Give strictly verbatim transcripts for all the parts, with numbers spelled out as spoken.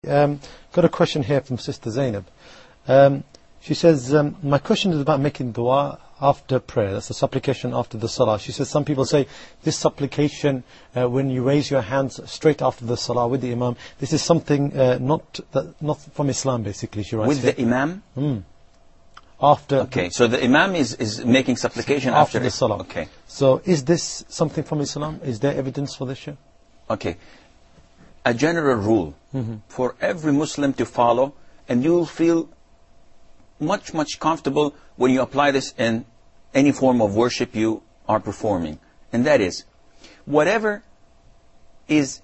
Um, got a question here from Sister Zainab. Um, she says, um, my question is about making dua after prayer. That's a supplication after the salah. She says some people say this supplication uh, when you raise your hands straight after the salah with the imam, this is something uh, not that, not from Islam, basically. She writes with here. the imam? Mm. After. Okay, so the imam is, is making supplication after, after the salah. Okay. So is this something from Islam? Is there evidence for this, Sheikh? Okay. A general rule mm-hmm. for every Muslim to follow, and you'll feel much, much comfortable when you apply this in any form of worship you are performing. And that is, whatever is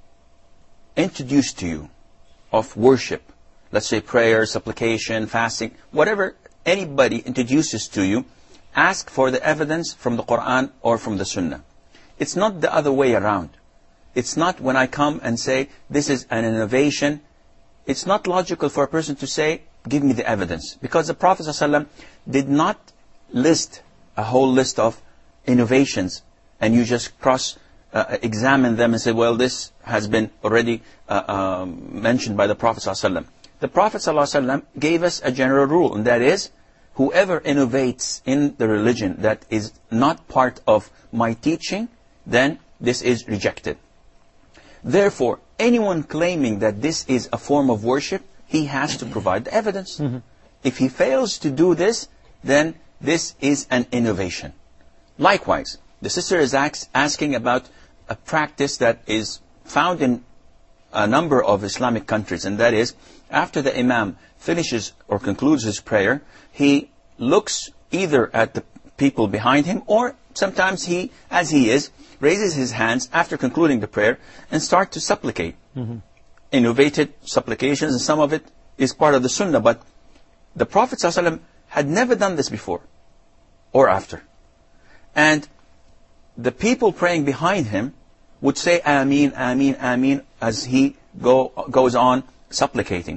introduced to you of worship, let's say prayer, supplication, fasting, whatever anybody introduces to you, ask for the evidence from the Quran or from the Sunnah. It's not the other way around. It's not when I come and say, this is an innovation. It's not logical for a person to say, give me the evidence. Because the Prophet ﷺ did not list a whole list of innovations and you just cross uh, examine them and say, well, this has been already uh, um, mentioned by the Prophet ﷺ. The Prophet ﷺ gave us a general rule, and that is, whoever innovates in the religion that is not part of my teaching, then this is rejected. Therefore, anyone claiming that this is a form of worship, he has to provide the evidence. Mm-hmm. If he fails to do this, then this is an innovation. Likewise, the sister is ask, asking about a practice that is found in a number of Islamic countries, and that is, after the imam finishes or concludes his prayer, he looks either at the people behind him, or sometimes he, as he is, raises his hands after concluding the prayer and start to supplicate. Mm-hmm. Innovated supplications, and some of it is part of the Sunnah, but the Prophet ﷺ had never done this before or after. And the people praying behind him would say, Ameen, Ameen, Ameen, as he go, goes on supplicating.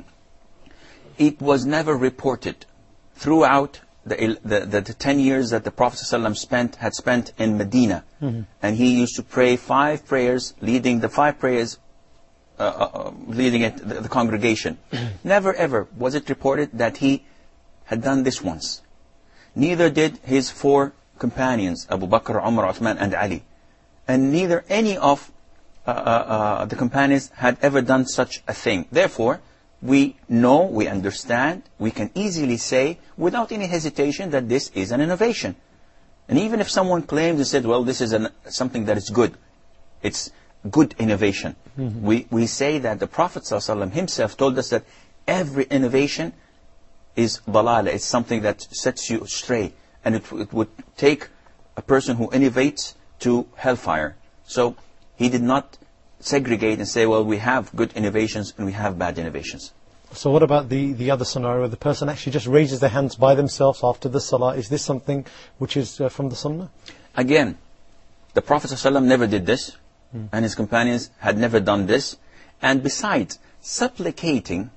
It was never reported throughout the, the, the, the ten years that the Prophet ﷺ spent, had spent in Medina. Mm-hmm. And he used to pray five prayers, leading the five prayers, uh, uh, leading it, the, the congregation. Never ever was it reported that he had done this once. Neither did his four companions, Abu Bakr, Umar, Uthman, and Ali. And neither any of uh, uh, uh, the companions had ever done such a thing. Therefore, we know, we understand, we can easily say, without any hesitation, that this is an innovation. And even if someone claims and said, well, this is an, something that is good, it's good innovation. Mm-hmm. We, we say that the Prophet ﷺ himself told us that every innovation is dalala, it's something that sets you astray. And it, it would take a person who innovates to hellfire. So he did not segregate and say, well, we have good innovations and we have bad innovations. So what about the, the other scenario where the person actually just raises their hands by themselves after the salah? Is this something which is uh, from the sunnah? Again, the Prophet ﷺ never did this, mm. and his companions had never done this. And besides, supplicating,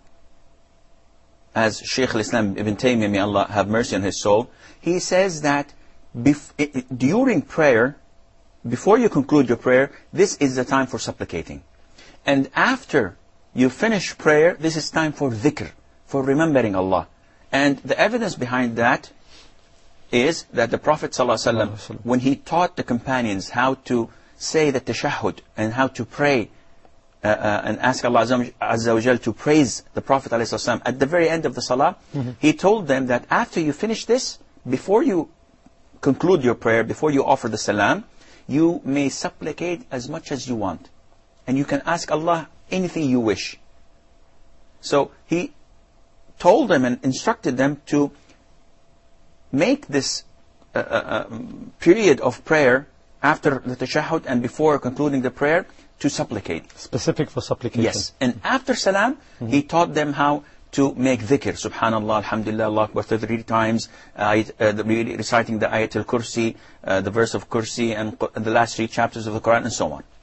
as Shaykh al-Islam Ibn Taymiyyah, may Allah have mercy on his soul, he says that bef it, during prayer, before you conclude your prayer, this is the time for supplicating. And after you finish prayer, this is time for dhikr, for remembering Allah. And the evidence behind that is that the Prophet ﷺ, when he taught the companions how to say the tashahhud and how to pray uh, uh, and ask Allah Azza wa Jal to praise the Prophet ﷺ at the very end of the salah, mm-hmm. he told them that after you finish this, before you conclude your prayer, before you offer the salam, you may supplicate as much as you want. And you can ask Allah anything you wish. So he told them and instructed them to make this uh, uh, period of prayer after the tashahhud and before concluding the prayer to supplicate. Specific for supplication. Yes. And after salam, mm-hmm. he taught them how to make dhikr. Subhanallah, alhamdulillah, Allah Akbar, thirty times, uh, uh, the, reciting the ayat al-kursi, uh, the verse of kursi, and the last three chapters of the Quran, and so on.